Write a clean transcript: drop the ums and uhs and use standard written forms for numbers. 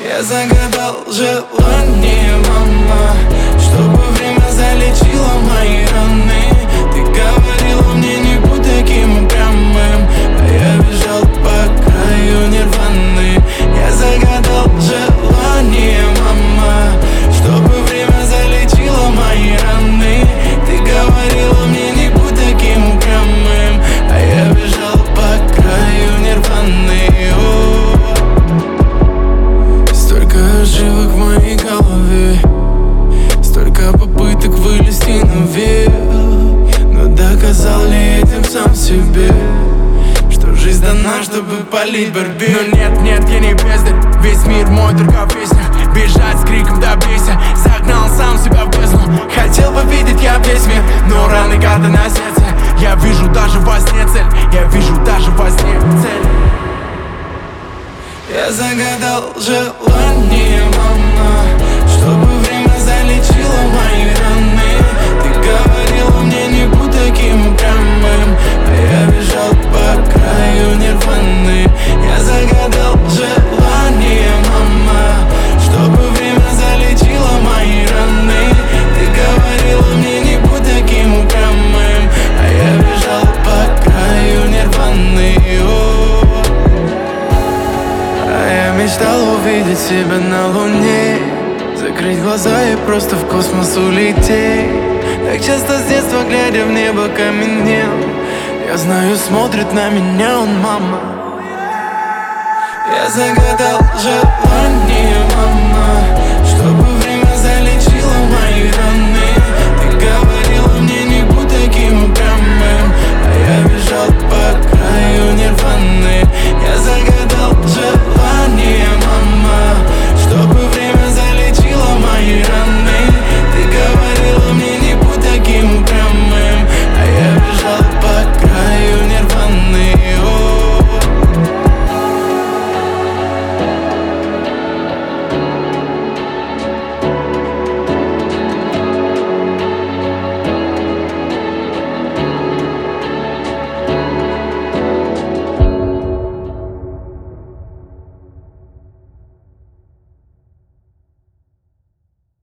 Я загадал желание, мама, чтобы время залечило мои раны. Ты говорила мне, не будь таким упрямым, а я бежал по краю нирваны. Я загадал желание, мама, чтобы время залечило мои раны. Ты говорила мне, не будь таким упрямым, а я бежал по краю нирваны. Столько ошибок в моей голове, столько попыток вылезти наверх. Но доказал ли этим сам себе, что жизнь дана, чтобы полить борьбе? Но нет, нет, я не бездарь, весь мир мой, только песня. Бежать с криком добейся, загнал сам себя в бездну. Хотел бы видеть я весь мир, но раны карты на сердце. Я вижу даже во сне цель, я вижу даже во сне цель. Я загадал желание, мама, чтобы время залечило мои раны. Ты говорила мне, не будь таким упрямым, а я бежал по краю нирваны. Я загадал желание, мама, чтобы время залечило мои раны. Ты говорила мне, не будь таким упрямым, а я бежал по краю нирваны. Мечтал увидеть себя на луне, закрыть глаза и просто в космос улететь. Так часто с детства, глядя в небо, каменел. Я знаю, смотрит на меня он, мама. Я загадал желание,